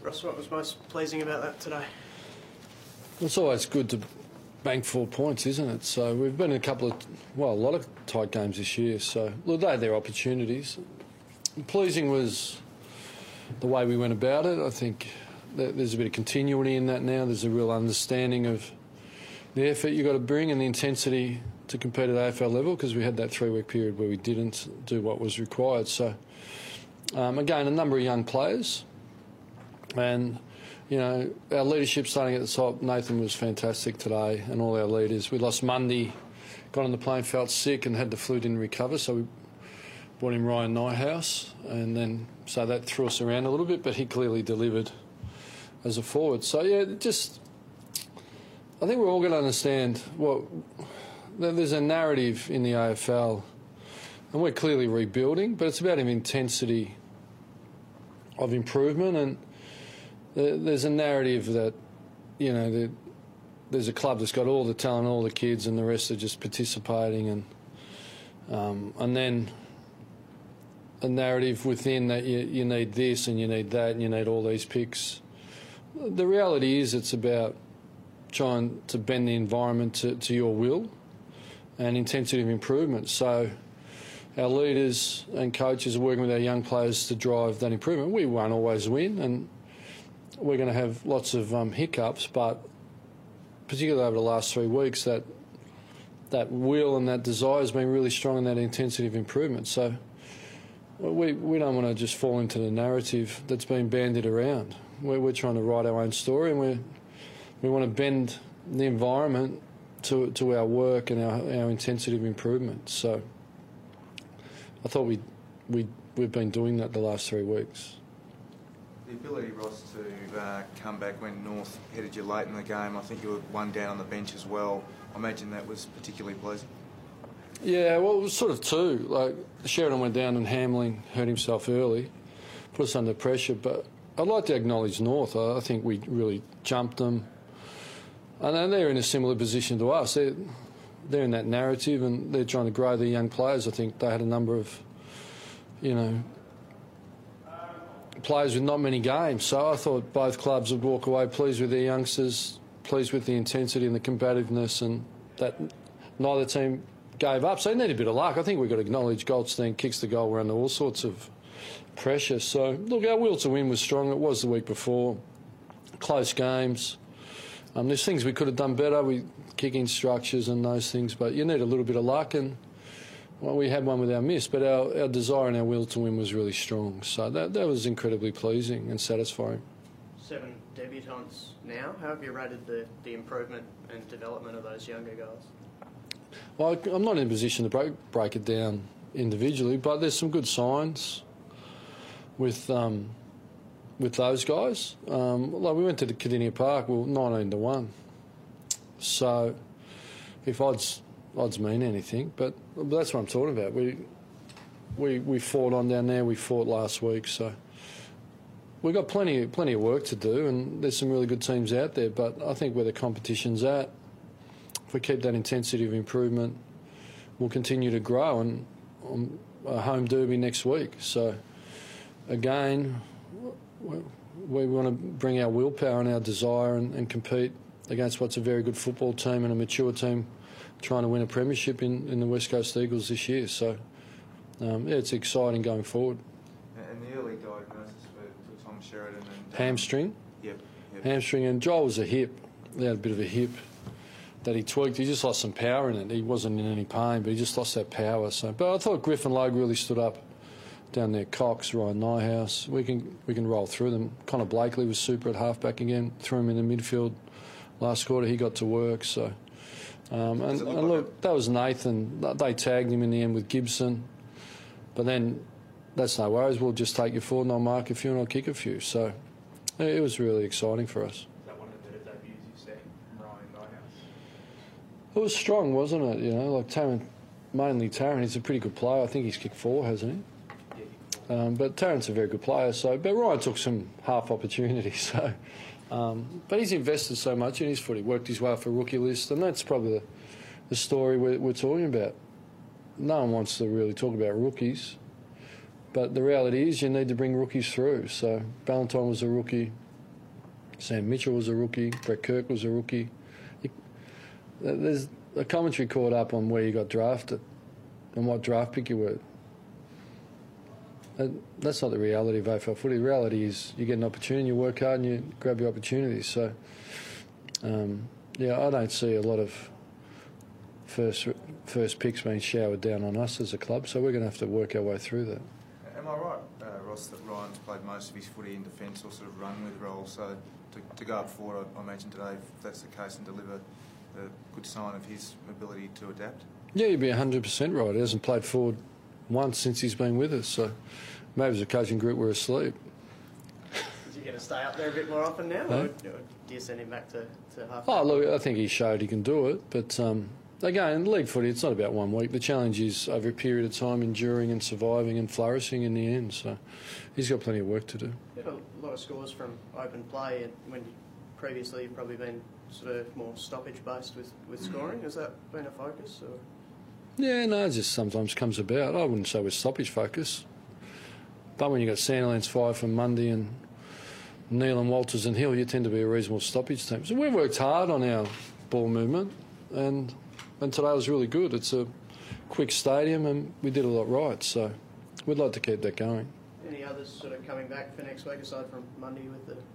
Ross, what was most pleasing about that today? It's always good to bank 4 points, isn't it? So we've been in a lot of tight games this year. So look, they're their opportunities. Pleasing was the way we went about it. I think there's a bit of continuity in that now. There's a real understanding of the effort you've got to bring and the intensity to compete at AFL level, because we had that 3-week period where we didn't do what was required. So, again, a number of young players. And, you know, our leadership starting at the top. Nathan was fantastic today, and all our leaders. We lost Mundy, got on the plane, felt sick and had the flu, didn't recover, so we brought in Ryan Nighthouse, and then so that threw us around a little bit, but he clearly delivered as a forward. So, yeah, I think we're all going to understand there's a narrative in the AFL, and we're clearly rebuilding, but it's about an intensity of improvement, and there's a narrative that, you know, there's a club that's got all the talent, all the kids, and the rest are just participating, and then a narrative within that you need this and you need that and you need all these picks. The reality is it's about trying to bend the environment to your will and intensity of improvement. So our leaders and coaches are working with our young players to drive that improvement. We won't always win, and we're going to have lots of hiccups, but particularly over the last 3 weeks, that will and that desire has been really strong in that intensity of improvement. So we don't want to just fall into the narrative that's been bandied around. We're trying to write our own story, and we want to bend the environment to our work and our intensity of improvement. So I thought we've been doing that the last 3 weeks. The ability, Ross, to come back when North headed you late in the game, I think you were one down on the bench as well. I imagine that was particularly pleasing. Yeah, well, it was sort of two. Like, Sheridan went down and Hamling hurt himself early, put us under pressure. But I'd like to acknowledge North. I think we really jumped them. And they're in a similar position to us. They're in that narrative, and they're trying to grow their young players. I think they had a number of, you know, players with not many games. So I thought both clubs would walk away pleased with their youngsters, pleased with the intensity and the combativeness, and that neither team gave up. So they need a bit of luck. I think we've got to acknowledge Goldstein kicks the goal. We're under all sorts of pressure. So, look, our will to win was strong. It was the week before. Close games. There's things we could have done better. Kicking structures and those things, but you need a little bit of luck, and well, we had one with our miss, but our desire and our will to win was really strong. So that was incredibly pleasing and satisfying. 7 debutants now. How have you rated the improvement and development of those younger guys? Well, I'm not in a position to break it down individually, but there's some good signs with those guys. Like we went to the Cardinia Park, 19-1. So if odds mean anything, but that's what I'm talking about. We fought on down there. We fought last week, so we've got plenty of work to do, and there's some really good teams out there. But I think where the competition's at, if we keep that intensity of improvement, we'll continue to grow. And a home derby next week, so again, we want to bring our willpower and our desire and compete against what's a very good football team and a mature team trying to win a premiership in the West Coast Eagles this year. So, it's exciting going forward. And the early diagnosis for Tom Sheridan and... Hamstring. Yep. Hamstring, and Joel was a hip. He had a bit of a hip that he tweaked. He just lost some power in it. He wasn't in any pain, but he just lost that power. So, but I thought Griffin Logue really stood up down there. Cox, Ryan Nighthouse. We can roll through them. Connor Blakely was super at halfback again. Threw him in the midfield. Last quarter, he got to work. So, and look, that was Nathan. They tagged him in the end with Gibson. But then, that's no worries. We'll just take you forward and I'll mark a few and I'll kick a few. So, it was really exciting for us. Is that one of the better debuts you've seen from Ryan Nighthouse? It was strong, wasn't it? You know, like mainly Tarrant. He's a pretty good player. I think he's kicked 4, hasn't he? But Tarrant's a very good player. So, but Ryan took some half opportunities. So. But he's invested so much in his foot. He worked his way off a rookie list, and that's probably the story we're talking about. No one wants to really talk about rookies, but the reality is you need to bring rookies through. So Ballantyne was a rookie, Sam Mitchell was a rookie. Brett Kirk was a rookie. There's a commentary caught up on where you got drafted and what draft pick you were. That's not the reality of AFL footy. The reality is you get an opportunity, you work hard, and you grab your opportunities. So, I don't see a lot of first picks being showered down on us as a club. So we're going to have to work our way through that. Am I right, Ross, that Ryan's played most of his footy in defence or sort of run with role? So to go up forward, I imagine today, if that's the case, and deliver a good sign of his ability to adapt? Yeah, you'd be 100% right. He hasn't played forward once since he's been with us, so maybe as a coaching group we're asleep. Is he going to stay up there a bit more often now, or do you send him back to half? Oh, look, I think he showed he can do it, but again, league footy, it's not about 1 week. The challenge is over a period of time enduring and surviving and flourishing in the end, so he's got plenty of work to do. You had a lot of scores from open play, and when previously you've probably been sort of more stoppage-based with scoring. Has that been a focus? Or? Yeah, no, it just sometimes comes about. I wouldn't say we're stoppage focus. But when you've got Sandilands 5 from Mundy and Neil and Walters and Hill, you tend to be a reasonable stoppage team. So we've worked hard on our ball movement, and today was really good. It's a quick stadium and we did a lot right, so we'd like to keep that going. Any others sort of coming back for next week aside from Mundy with the...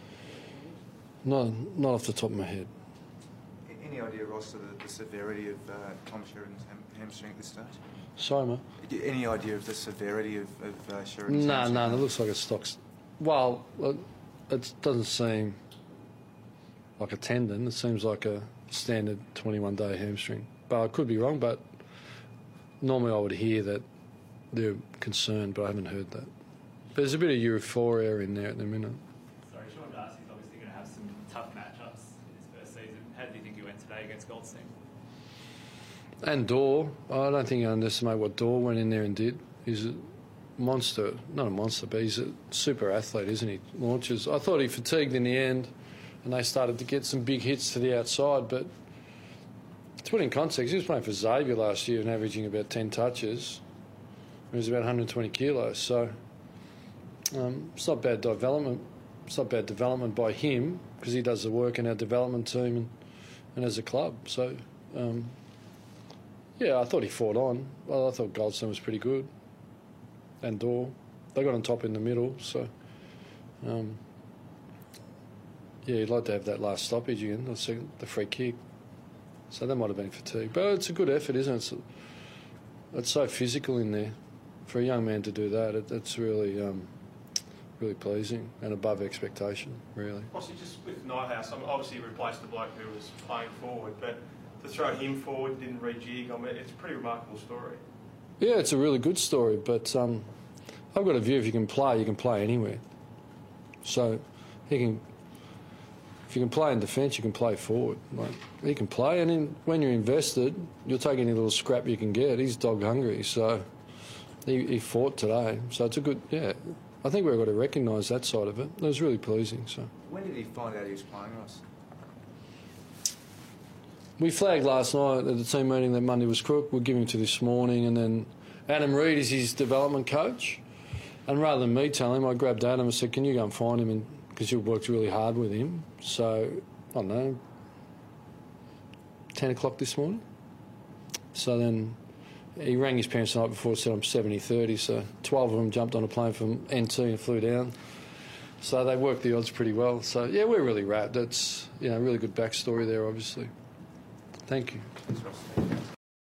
Not off the top of my head. Any idea, Ross, of the severity of Tom Sheridan's hamstring at this stage? Sorry, mate? Any idea of the severity of Sheridan's hamstring? No, it looks like a stocks. Well, it doesn't seem like a tendon. It seems like a standard 21-day hamstring. But I could be wrong, but normally I would hear that they're concerned, but I haven't heard that. There's a bit of euphoria in there at the minute. Sorry, Sean Darcy's obviously going to have some tough matchups in his first season. How do you think he went today against Goldstein? And Dorr. I don't think you underestimate what Dorr went in there and did. He's a monster. Not a monster, but he's a super athlete, isn't he? Launches. I thought he fatigued in the end, and they started to get some big hits to the outside, but to put in context, he was playing for Xavier last year and averaging about 10 touches. He was about 120 kilos, so it's not bad development. It's not bad development by him because he does the work in our development team and as a club. So, I thought he fought on. Well, I thought Goldstein was pretty good. And Dorr. They got on top in the middle, so... you'd like to have that last stoppage again, the free kick. So that might have been fatigue. But it's a good effort, isn't it? It's so physical in there. For a young man to do that, it's really really pleasing and above expectation, really. Obviously, just with Nighthouse, obviously he replaced the bloke who was playing forward, but to throw him forward, didn't rejig, it's a pretty remarkable story. Yeah, it's a really good story, but I've got a view if you can play anywhere. So if you can play in defence, you can play forward. Like, he can play, and when you're invested, you'll take any little scrap you can get. He's dog hungry, so he fought today. So it's a good, I think we've got to recognise that side of it. It was really pleasing. So when did he find out he was playing, Ross? We flagged last night at the team meeting that Mundy was crook. We'll give him to this morning, and then Adam Reid is his development coach. And rather than me tell him, I grabbed Adam and said, "Can you go and find him?" Because you've worked really hard with him. So, I don't know, 10 o'clock this morning. So then he rang his parents the night before and said, "I'm 70-30." So 12 of them jumped on a plane from NT and flew down. So they worked the odds pretty well. So, we're really wrapped. That's, a really good backstory there, obviously. Thank you.